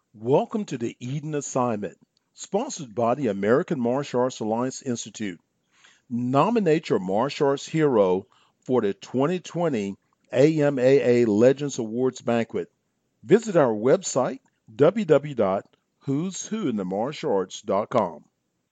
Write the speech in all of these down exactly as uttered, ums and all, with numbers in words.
Welcome to the Eden Assignment, sponsored by the American Martial Arts Alliance Institute. Nominate your martial arts hero for the twenty twenty A M A A Legends Awards Banquet. Visit our website, w w w dot who's who in the martial arts dot com.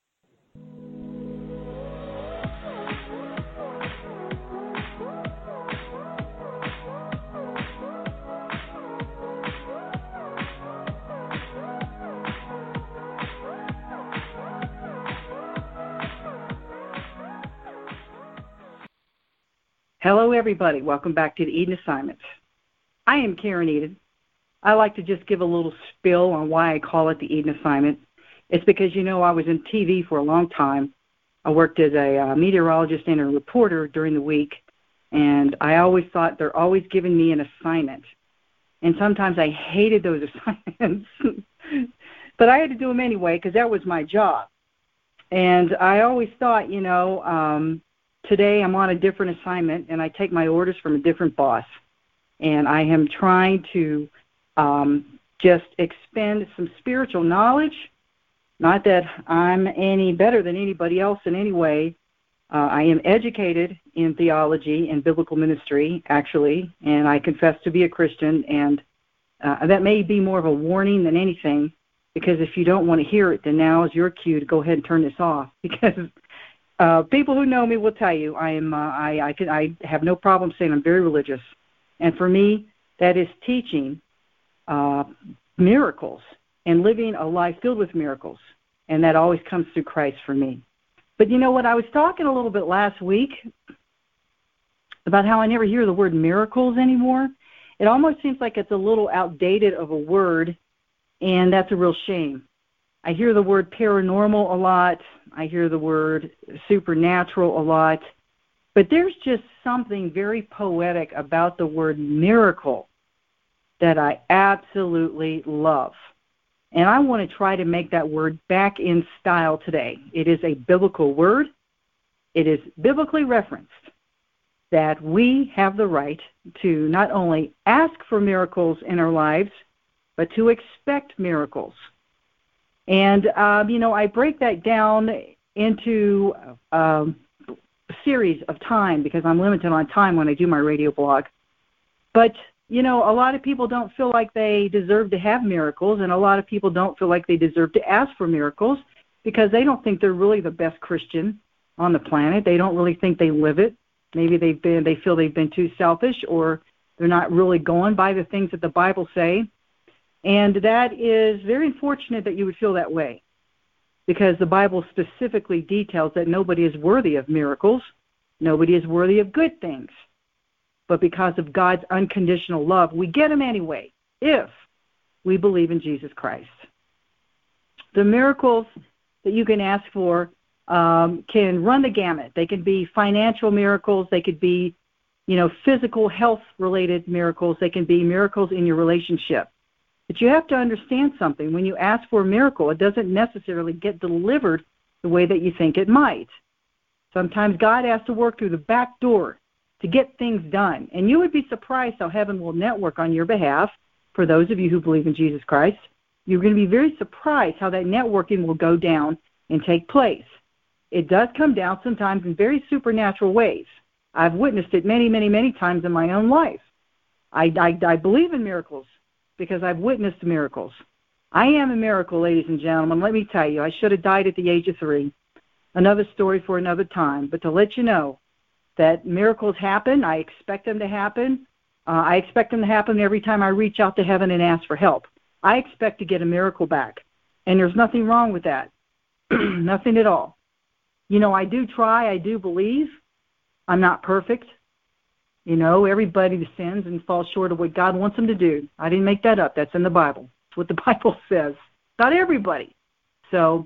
Hello, everybody. Welcome back to the Eden Assignments. I am Karen Eden. I like to just give a little spill on why I call it the Eden Assignment. It's because, you know, I was in T V for a long time. I worked as a uh, meteorologist and a reporter during the week, and I always thought they're always giving me an assignment. And sometimes I hated those assignments, but I had to do them anyway because that was my job. And I always thought, you know, um, today I'm on a different assignment, and I take my orders from a different boss. And I am trying to um, just expend some spiritual knowledge. Not that I'm any better than anybody else in any way. Uh, I am educated in theology and biblical ministry, actually, and I confess to be a Christian. And uh, that may be more of a warning than anything, because if you don't want to hear it, then now is your cue to go ahead and turn this off. Because uh, people who know me will tell you I am. Uh, I I, can, I have no problem saying I'm very religious. And for me, that is teaching uh, miracles and living a life filled with miracles. And that always comes through Christ for me. But you know what? I was talking a little bit last week about how I never hear the word miracles anymore. It almost seems like it's a little outdated of a word, and that's a real shame. I hear the word paranormal a lot. I hear the word supernatural a lot. But there's just something very poetic about the word miracle that I absolutely love. And I want to try to make that word back in style today. It is a biblical word. It is biblically referenced that we have the right to not only ask for miracles in our lives, but to expect miracles. And, um, you know, I break that down into um, series of time because I'm limited on time when I do my radio blog. But, you know, a lot of people don't feel like they deserve to have miracles, and a lot of people don't feel like they deserve to ask for miracles because they don't think they're really the best Christian on the planet. They don't really think they live it. Maybe they've been, they feel they've been too selfish, or they're not really going by the things that the Bible say. And that is very unfortunate that you would feel that way, because the Bible specifically details that nobody is worthy of miracles. Nobody is worthy of good things. But because of God's unconditional love, we get them anyway, if we believe in Jesus Christ. The miracles that you can ask for um, can run the gamut. They can be financial miracles. They could be, you know, physical health-related miracles. They can be miracles in your relationship. But you have to understand something. When you ask for a miracle, it doesn't necessarily get delivered the way that you think it might. Sometimes God has to work through the back door to get things done. And you would be surprised how heaven will network on your behalf. For those of you who believe in Jesus Christ, you're going to be very surprised how that networking will go down and take place. It does come down sometimes in very supernatural ways. I've witnessed it many, many, many times in my own life. I, I, I believe in miracles because I've witnessed miracles. I am a miracle, ladies and gentlemen. Let me tell you, I should have died at the age of three. Another story for another time. But to let you know that miracles happen, I expect them to happen. Uh, I expect them to happen every time I reach out to heaven and ask for help. I expect to get a miracle back. And there's nothing wrong with that. Nothing at all. You know, I do try. I do believe. I'm not perfect. You know, everybody sins and falls short of what God wants them to do. I didn't make that up. That's in the Bible. That's what the Bible says. Not everybody. So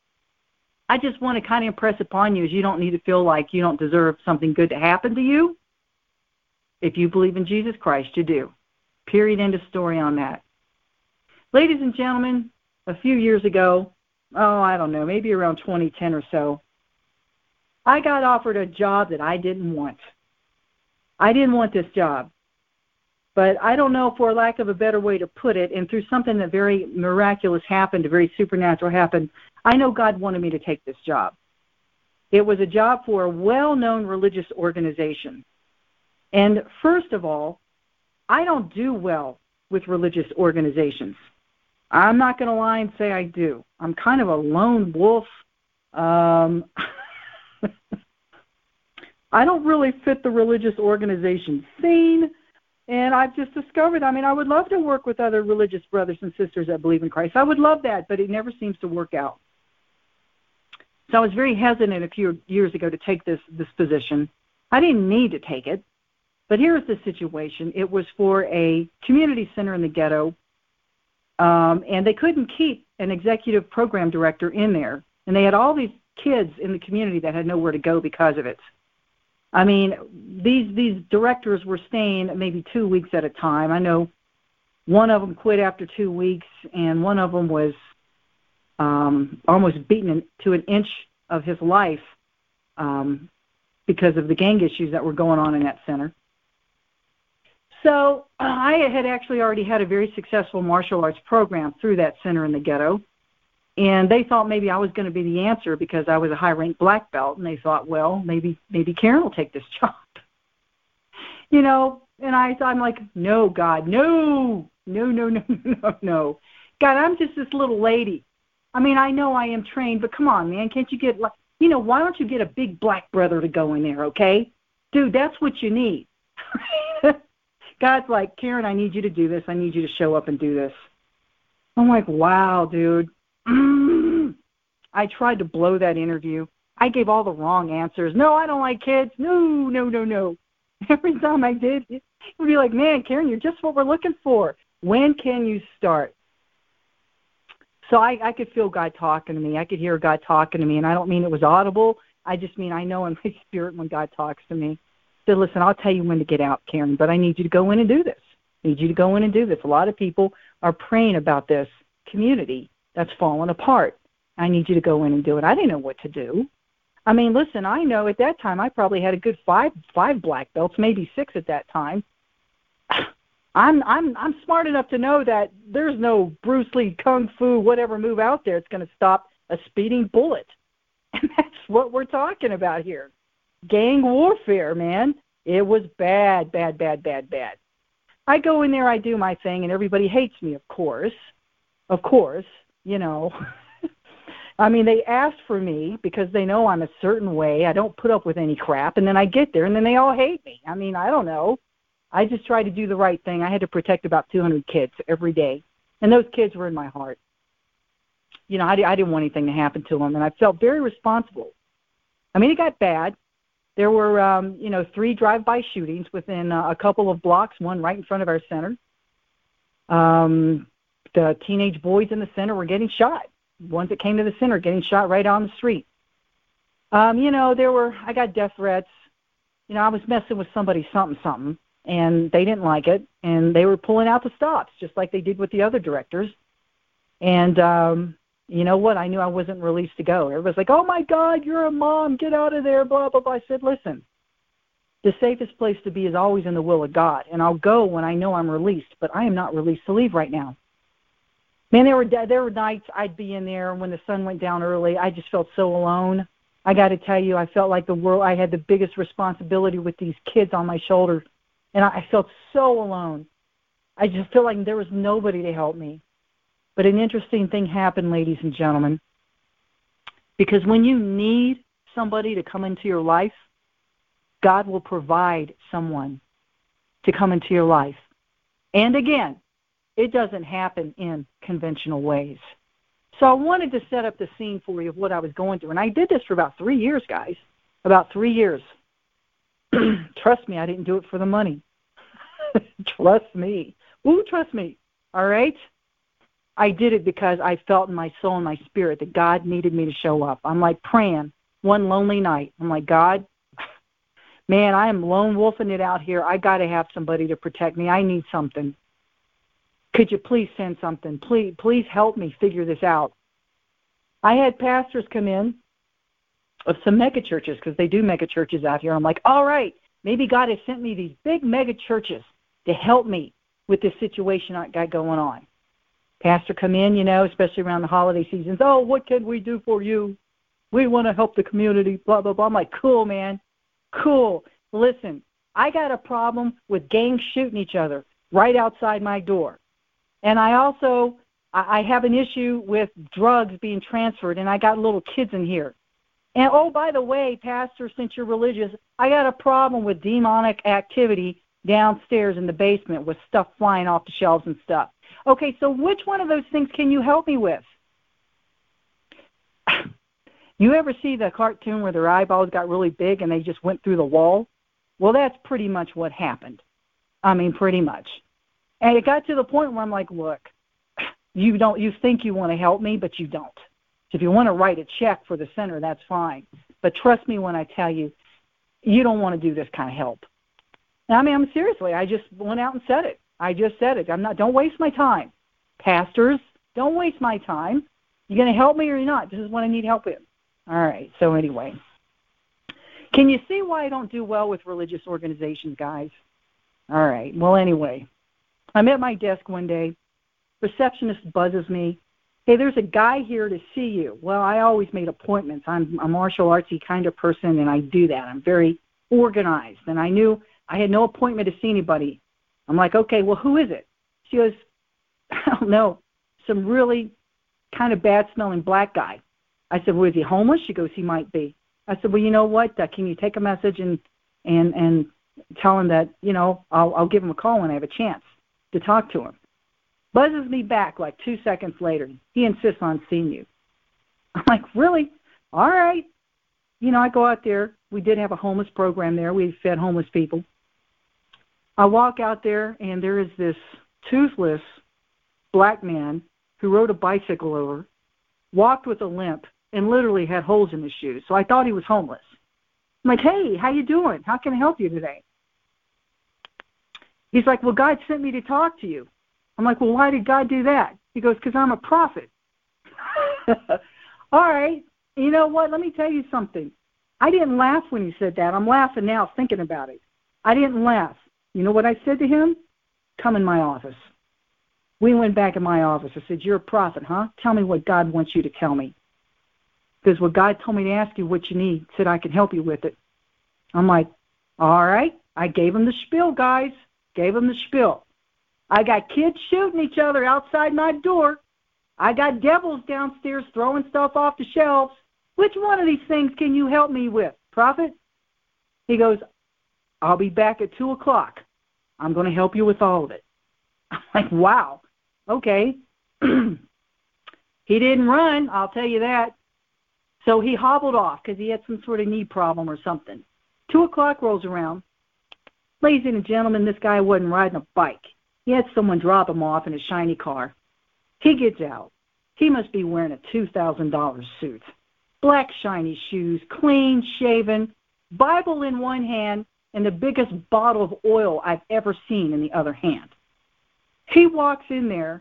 I just want to kind of impress upon you is you don't need to feel like you don't deserve something good to happen to you. If you believe in Jesus Christ, you do. Period. End of story on that. Ladies and gentlemen, a few years ago, oh, I don't know, maybe around twenty ten or so, I got offered a job that I didn't want. I didn't want this job. But I don't know, for lack of a better way to put it, and through something that very miraculous happened, very supernatural happened, I know God wanted me to take this job. It was a job for a well-known religious organization. And first of all, I don't do well with religious organizations. I'm not going to lie and say I do. I'm kind of a lone wolf. Um, I don't really fit the religious organization scene. And I've just discovered, I mean, I would love to work with other religious brothers and sisters that believe in Christ. I would love that, but it never seems to work out. So I was very hesitant a few years ago to take this, this position. I didn't need to take it, but here's the situation. It was for a community center in the ghetto, um, and they couldn't keep an executive program director in there. And they had all these kids in the community that had nowhere to go because of it. I mean, these these directors were staying maybe two weeks at a time. I know one of them quit after two weeks, and one of them was um, almost beaten to an inch of his life um, because of the gang issues that were going on in that center. So uh, I had actually already had a very successful martial arts program through that center in the ghetto. And they thought maybe I was going to be the answer because I was a high-ranked black belt. And they thought, well, maybe maybe Karen will take this job. You know, and I thought, I'm like, no, God, no, no, no, no, no, no. God, I'm just this little lady. I mean, I know I am trained, but come on, man, can't you get, like, you know, why don't you get a big black brother to go in there, okay? Dude, that's what you need. God's like, Karen, I need you to do this. I need you to show up and do this. I'm like, wow, dude. I tried to blow that interview. I gave all the wrong answers. No, I don't like kids. No, no, no, no. Every time I did, it would be like, man, Karen, you're just what we're looking for. When can you start? So I, I could feel God talking to me. I could hear God talking to me, and I don't mean it was audible. I just mean I know in my spirit when God talks to me. So listen, I'll tell you when to get out, Karen, but I need you to go in and do this. I need you to go in and do this. A lot of people are praying about this community that's fallen apart. I need you to go in and do it. I didn't know what to do. I mean, listen, I know at that time I probably had a good five five black belts, maybe six at that time. I'm I'm I'm smart enough to know that there's no Bruce Lee kung fu whatever move out there that's going to stop a speeding bullet. And that's what we're talking about here. Gang warfare, man. It was bad, bad, bad, bad, bad. I go in there, I do my thing, and everybody hates me, of course. Of course. You know, I mean, they asked for me because they know I'm a certain way. I don't put up with any crap. And then I get there, and then they all hate me. I mean, I don't know. I just try to do the right thing. I had to protect about two hundred kids every day. And those kids were in my heart. You know, I, I didn't want anything to happen to them, and I felt very responsible. I mean, it got bad. There were, um, you know, three drive-by shootings within uh, a couple of blocks, one right in front of our center. Um... The teenage boys in the center were getting shot. Ones that came to the center getting shot right on the street. Um, you know, there were, I got death threats. You know, I was messing with somebody something, something, and they didn't like it, and they were pulling out the stops, just like they did with the other directors. And um, you know what? I knew I wasn't released to go. Everybody's like, oh, my God, you're a mom. Get out of there, blah, blah, blah. I said, listen, the safest place to be is always in the will of God, and I'll go when I know I'm released, but I am not released to leave right now. Man, there were there were nights I'd be in there when the sun went down early. I just felt so alone. I got to tell you, I felt like the world. I had the biggest responsibility with these kids on my shoulders, and I felt so alone. I just felt like there was nobody to help me. But an interesting thing happened, ladies and gentlemen, because when you need somebody to come into your life, God will provide someone to come into your life. And again, it doesn't happen in conventional ways. So I wanted to set up the scene for you of what I was going through. And I did this for about three years, guys. About three years. Trust me, I didn't do it for the money. Trust me. Ooh, trust me. All right? I did it because I felt in my soul and my spirit that God needed me to show up. I'm like praying one lonely night. I'm like, God, man, I am lone wolfing it out here. I got to have somebody to protect me. I need something. Could you please send something? Please, please help me figure this out. I had pastors come in of some mega churches because they do mega churches out here. I'm like, all right, maybe God has sent me these big mega churches. to help me with this situation I got going on. Pastor come in, you know, especially around the holiday seasons. Oh, what can we do for you? We want to help the community, blah, blah, blah. I'm like, cool, man. Cool. Listen, I got a problem with gangs shooting each other right outside my door. And I also, I have an issue with drugs being transferred, and I got little kids in here. And, oh, by the way, Pastor, since you're religious, I got a problem with demonic activity downstairs in the basement with stuff flying off the shelves and stuff. Okay, so which one of those things can you help me with? You ever see the cartoon where their eyeballs got really big and they just went through the wall? Well, that's pretty much what happened. I mean, pretty much. And it got to the point where I'm like, look, you don't, you think you want to help me, but you don't. So if you want to write a check for the center, that's fine. But trust me when I tell you, you don't want to do this kind of help. And I mean, I'm seriously, I just went out and said it. I just said it. I'm not, don't waste my time. Pastors, don't waste my time. You going to help me or you're not? This is what I need help with. All right, so anyway. Can you see why I don't do well with religious organizations, guys? All right, well, anyway. I'm at my desk one day. Receptionist buzzes me. Hey, there's a guy here to see you. Well, I always made appointments. I'm a martial artsy kind of person, and I do that. I'm very organized, and I knew I had no appointment to see anybody. I'm like, okay, well, who is it? She goes, I don't know, some really kind of bad-smelling black guy. I said, well, is he homeless? She goes, he might be. I said, well, you know what? Uh, can you take a message and and and tell him that, you know, I'll, I'll give him a call when I have a chance to talk to him. Buzzes me back like two seconds later. He insists on seeing you. I'm like, really? All right. You know, I go out there. We did have a homeless program there. We fed homeless people. I walk out there, and there is this toothless black man who rode a bicycle over, walked with a limp, and literally had holes in his shoes. So I thought he was homeless. I'm like, hey, how you doing? How can I help you today? He's like, well, God sent me to talk to you. I'm like, well, why did God do that? He goes, because I'm a prophet. All right. You know what? Let me tell you something. I didn't laugh when he said that. I'm laughing now thinking about it. I didn't laugh. You know what I said to him? Come in my office. We went back in my office. I said, you're a prophet, huh? Tell me what God wants you to tell me. Because what God told me to ask you what you need, said I can help you with it. I'm like, all right. I gave him the spiel, guys. Gave him the spiel. I got kids shooting each other outside my door. I got devils downstairs throwing stuff off the shelves. Which one of these things can you help me with, prophet? He goes, I'll be back at two o'clock. I'm going to help you with all of it. I'm like, wow. Okay. He didn't run, I'll tell you that. So he hobbled off because he had some sort of knee problem or something. Two o'clock rolls around. Ladies and gentlemen, this guy wasn't riding a bike. He had someone drop him off in a shiny car. He gets out. He must be wearing a two thousand dollars suit. Black shiny shoes, clean shaven, Bible in one hand, and the biggest bottle of oil I've ever seen in the other hand. He walks in there.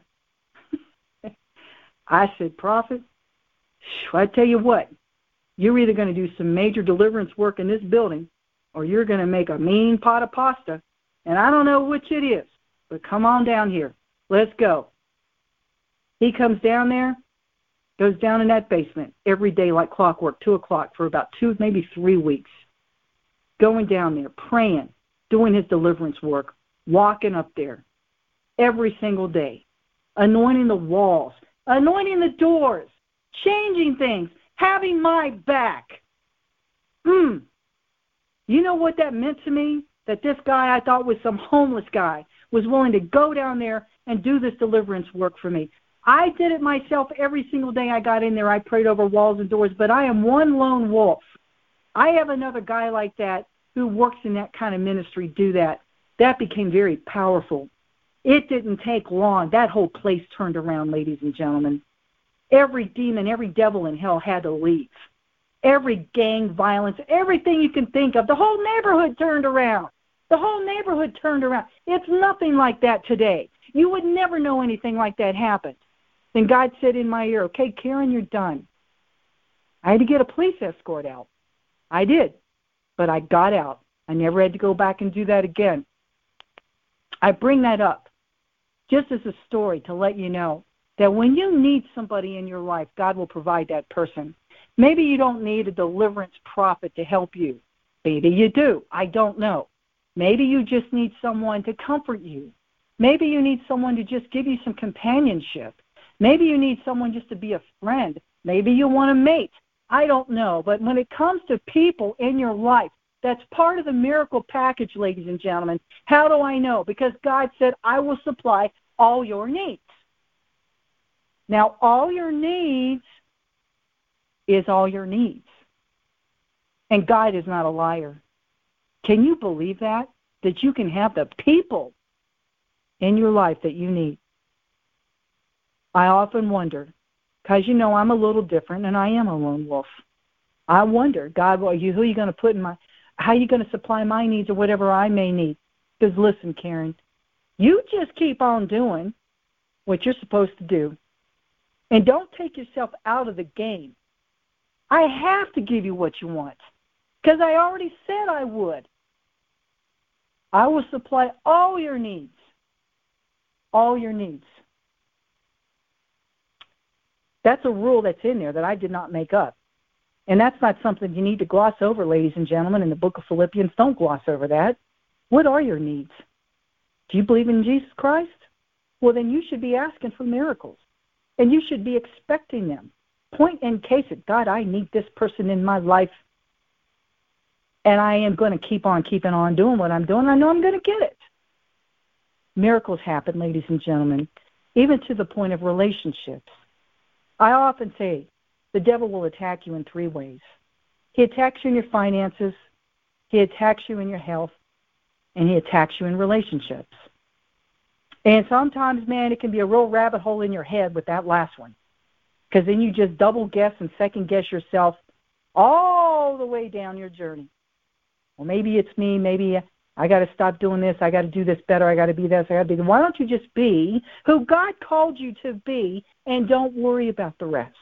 I said, prophet, I tell you what, you're either going to do some major deliverance work in this building or you're going to make a mean pot of pasta, and I don't know which it is, but come on down here. Let's go. He comes down there, goes down in that basement every day like clockwork, two o'clock for about two, maybe three weeks, going down there, praying, doing his deliverance work, walking up there every single day, anointing the walls, anointing the doors, changing things, having my back. Hmm. You know what that meant to me? That this guy I thought was some homeless guy was willing to go down there and do this deliverance work for me. I did it myself every single day I got in there. I prayed over walls and doors, but I am one lone wolf. I have another guy like that who works in that kind of ministry do that. That became very powerful. It didn't take long. That whole place turned around, ladies and gentlemen. Every demon, every devil in hell had to leave. Every gang violence, everything you can think of, the whole neighborhood turned around. The whole neighborhood turned around. It's nothing like that today. You would never know anything like that happened. Then God said in my ear, okay, Karen, you're done. I had to get a police escort out. I did, but I got out. I never had to go back and do that again. I bring that up just as a story to let you know that when you need somebody in your life, God will provide that person. Maybe you don't need a deliverance prophet to help you. Maybe you do. I don't know. Maybe you just need someone to comfort you. Maybe you need someone to just give you some companionship. Maybe you need someone just to be a friend. Maybe you want a mate. I don't know. But when it comes to people in your life, that's part of the miracle package, ladies and gentlemen. How do I know? Because God said, I will supply all your needs. Now, all your needs is all your needs. And God is not a liar. Can you believe that? That you can have the people in your life that you need. I often wonder, because you know I'm a little different and I am a lone wolf. I wonder, God, well, you, who are you going to put in my, how are you going to supply my needs or whatever I may need? Because listen, Karen, you just keep on doing what you're supposed to do. And don't take yourself out of the game. I have to give you what you want because I already said I would. I will supply all your needs. All your needs. That's a rule that's in there that I did not make up. And that's not something you need to gloss over, ladies and gentlemen. In the book of Philippians, don't gloss over that. What are your needs? Do you believe in Jesus Christ? Well, then you should be asking for miracles. And you should be expecting them. Point and case it. God, I need this person in my life. And I am going to keep on keeping on doing what I'm doing. I know I'm going to get it. Miracles happen, ladies and gentlemen, even to the point of relationships. I often say the devil will attack you in three ways. He attacks you in your finances, he attacks you in your health, and he attacks you in relationships. And sometimes, man, it can be a real rabbit hole in your head with that last one. Because then you just double guess and second guess yourself all the way down your journey. Well, maybe it's me. Maybe I got to stop doing this. I got to do this better. I got to be this. I got to be this. Why don't you just be who God called you to be and don't worry about the rest?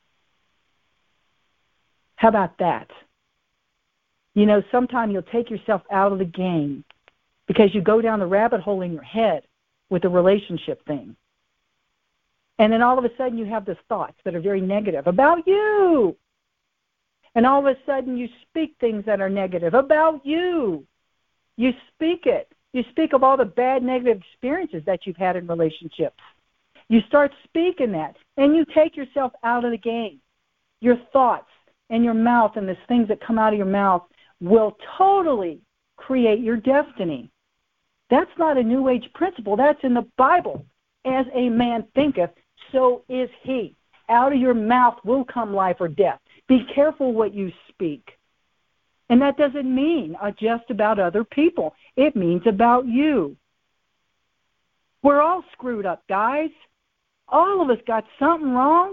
How about that? You know, sometimes you'll take yourself out of the game because you go down the rabbit hole in your head with the relationship thing. And then all of a sudden you have these thoughts that are very negative about you. And all of a sudden you speak things that are negative about you. You speak it. You speak of all the bad negative experiences that you've had in relationships. You start speaking that, and you take yourself out of the game. Your thoughts and your mouth and the things that come out of your mouth will totally create your destiny. That's not a New Age principle. That's in the Bible. As a man thinketh, so is he. Out of your mouth will come life or death. Be careful what you speak. And that doesn't mean uh, just about other people. It means about you. We're all screwed up, guys. All of us got something wrong.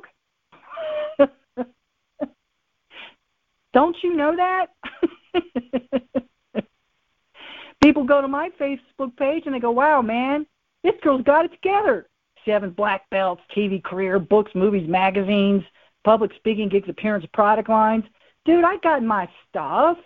Don't you know that? People go to my Facebook page and they go, wow, man, this girl's got it together. Seven black belts, T V career, books, movies, magazines, public speaking gigs, appearance, product lines. Dude, I got my stuff.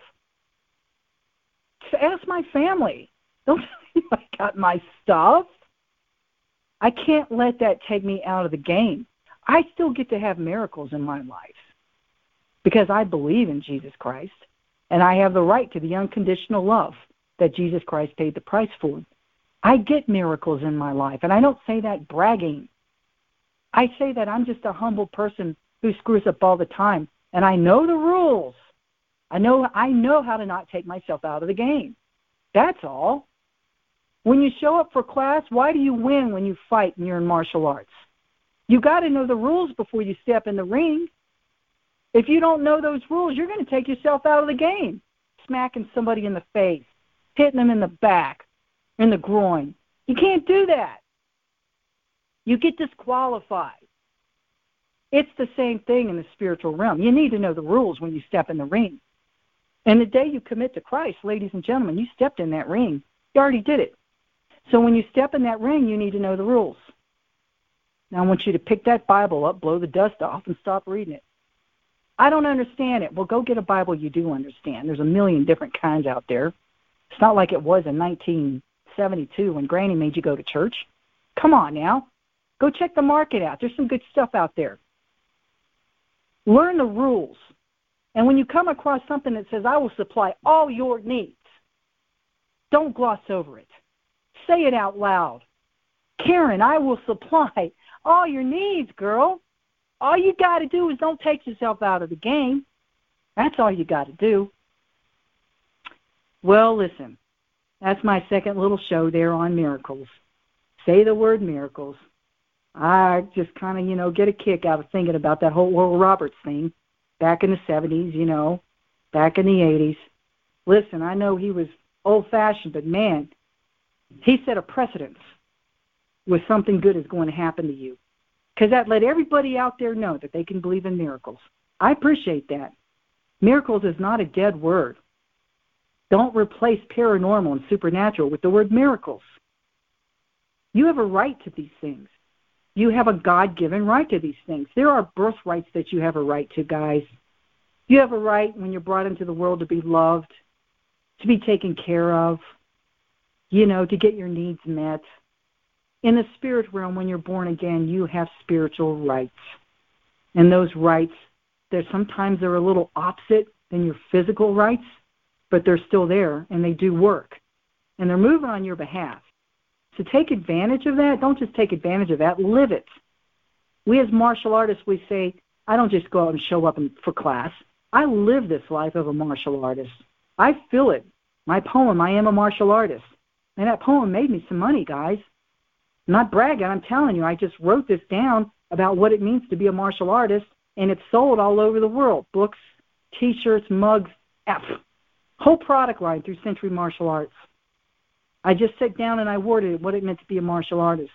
Ask my family. Don't tell me I got my stuff. I can't let that take me out of the game. I still get to have miracles in my life because I believe in Jesus Christ, and I have the right to the unconditional love that Jesus Christ paid the price for. I get miracles in my life, and I don't say that bragging. I say that I'm just a humble person who screws up all the time, and I know the rules. I know I know how to not take myself out of the game. That's all. When you show up for class, why do you win when you fight and you're in martial arts? You got to know the rules before you step in the ring. If you don't know those rules, you're going to take yourself out of the game. Smacking somebody in the face, hitting them in the back, in the groin. You can't do that. You get disqualified. It's the same thing in the spiritual realm. You need to know the rules when you step in the ring. And the day you commit to Christ, ladies and gentlemen, you stepped in that ring. You already did it. So when you step in that ring, you need to know the rules. Now I want you to pick that Bible up, blow the dust off, and stop reading it. I don't understand it. Well, go get a Bible you do understand. There's a million different kinds out there. It's not like it was in nineteen seventy-two when Granny made you go to church. Come on now. Go check the market out. There's some good stuff out there. Learn the rules. And when you come across something that says, I will supply all your needs, don't gloss over it. Say it out loud. Karen, I will supply all your needs, girl. All you got to do is don't take yourself out of the game. That's all you got to do. Well, listen, that's my second little show there on miracles. Say the word miracles. I just kind of, you know, get a kick out of thinking about that whole Oral Roberts thing back in the seventies, you know, back in the eighties. Listen, I know he was old-fashioned, but, man, he set a precedence with something good is going to happen to you. Because that let everybody out there know that they can believe in miracles. I appreciate that. Miracles is not a dead word. Don't replace paranormal and supernatural with the word miracles. You have a right to these things. You have a God-given right to these things. There are birthrights that you have a right to, guys. You have a right when you're brought into the world to be loved, to be taken care of, you know, to get your needs met. In the spirit realm, when you're born again, you have spiritual rights. And those rights, they're sometimes they're a little opposite than your physical rights, but they're still there, and they do work. And they're moving on your behalf. So take advantage of that. Don't just take advantage of that. Live it. We as martial artists, we say, I don't just go out and show up for class. I live this life of a martial artist. I feel it. My poem, I am a martial artist. And that poem made me some money, guys. I'm not bragging. I'm telling you, I just wrote this down about what it means to be a martial artist, and it's sold all over the world. Books, T-shirts, mugs, F. Whole product line through Century Martial Arts. I just sat down and I worded what it meant to be a martial artist.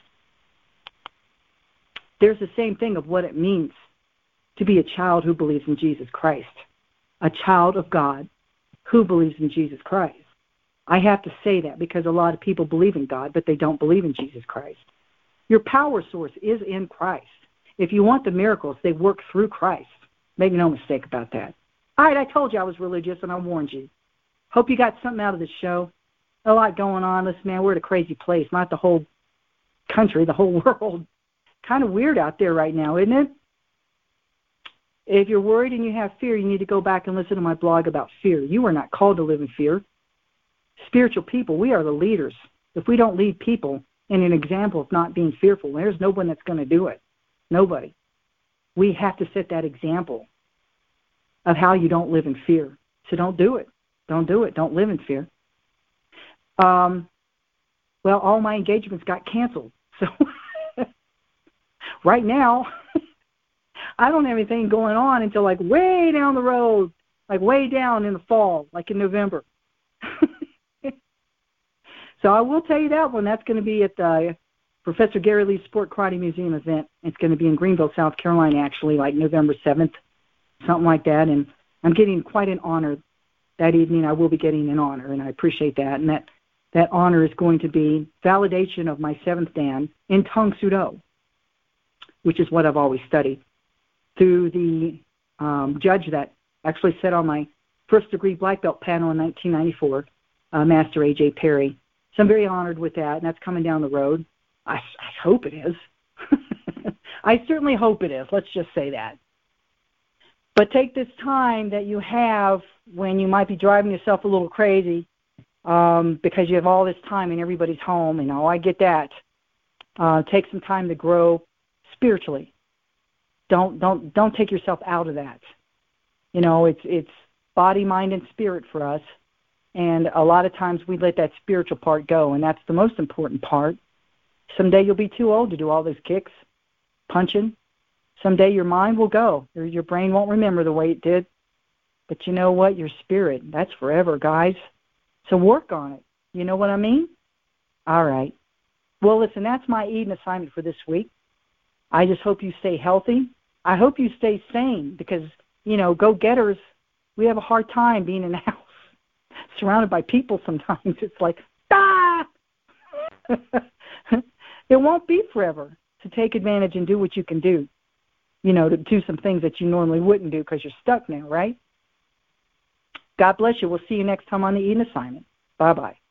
There's the same thing of what it means to be a child who believes in Jesus Christ, a child of God who believes in Jesus Christ. I have to say that because a lot of people believe in God, but they don't believe in Jesus Christ. Your power source is in Christ. If you want the miracles, they work through Christ. Make no mistake about that. All right, I told you I was religious, and I warned you. Hope you got something out of this show. A lot going on. Listen, man, we're at a crazy place. Not the whole country, the whole world. Kind of weird out there right now, isn't it? If you're worried and you have fear, you need to go back and listen to my blog about fear. You are not called to live in fear. Spiritual people, we are the leaders. If we don't lead people in an example of not being fearful, there's no one that's going to do it. Nobody. We have to set that example of how you don't live in fear. So don't do it. Don't do it. Don't live in fear. Um, well, all my engagements got canceled. So right now, I don't have anything going on until like way down the road, like way down in the fall, like in November. So I will tell you that one. That's going to be at the Professor Gary Lee Sport Karate Museum event. It's going to be in Greenville, South Carolina, actually, like November seventh, something like that. And I'm getting quite an honor that evening. I will be getting an honor, and I appreciate that. And that, that honor is going to be validation of my seventh dan in Tang Soo Do, which is what I've always studied, through the um, judge that actually sat on my first-degree black belt panel in nineteen ninety-four, uh, Master A J Perry. So I'm very honored with that, and that's coming down the road. I, I hope it is. I certainly hope it is. Let's just say that. But take this time that you have when you might be driving yourself a little crazy um, because you have all this time and everybody's home, and oh, I get that. Uh, take some time to grow spiritually. Don't don't don't take yourself out of that. You know, it's it's body, mind, and spirit for us. And a lot of times we let that spiritual part go, and that's the most important part. Someday you'll be too old to do all those kicks, punching. Someday your mind will go. Your, your brain won't remember the way it did. But you know what? Your spirit, that's forever, guys. So work on it. You know what I mean? All right. Well, listen, that's my Eden assignment for this week. I just hope you stay healthy. I hope you stay sane because, you know, go-getters, we have a hard time being in the house. Surrounded by people sometimes. It's like, ah! It won't be forever. So take advantage and do what you can do, you know, to do some things that you normally wouldn't do because you're stuck now, right? God bless you. We'll see you next time on the Eden Assignment. Bye-bye.